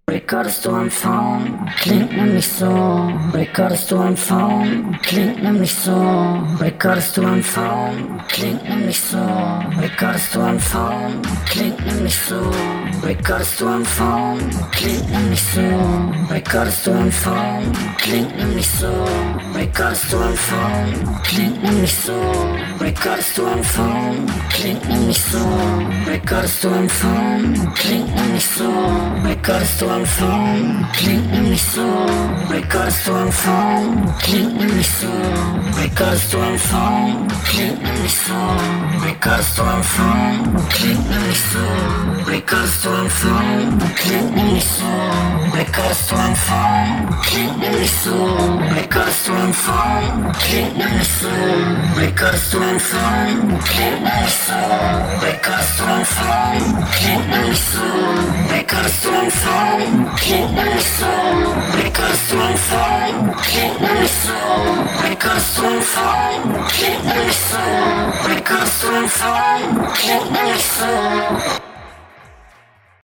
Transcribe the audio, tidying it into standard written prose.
Recordest du am Phone? Klingt nämlich so. Recordest du am Phone? Klingt nämlich so. Recordest du am Phone? Klingt nämlich so. Recordest du am Phone? Klingt nämlich so. Recordest du am Phone? Klingt nämlich so. Recordest du am Phone? Klingt nämlich so. Recordest du am Phone? Klingt nämlich so. Recordest du am Phone? Klingt nämlich so. Recordest du am Phone? Klingt nämlich so. Recordest du am Phone? Klingt nämlich so. Recordest du am Phone? Klingt nämlich so. Recordest du am Phone? Klingt nämlich so. Recordest du am Phone? Klingt nämlich so. Recordest du am Phone? Klingt nämlich so. Recordest du am Phone? Klingt nämlich so. Recordest du am Phone? Klingt nämlich so. Recordest du am Phone? Klingt nämlich so. Recordest du am Phone? Klingt nämlich so. Recordest du am Phone? Klingt nämlich so. Recordest du am Phone? Klingt nämlich so. Recordest du am Phone? Klingt nämlich so. Recordest du am Phone? Klingt nämlich so.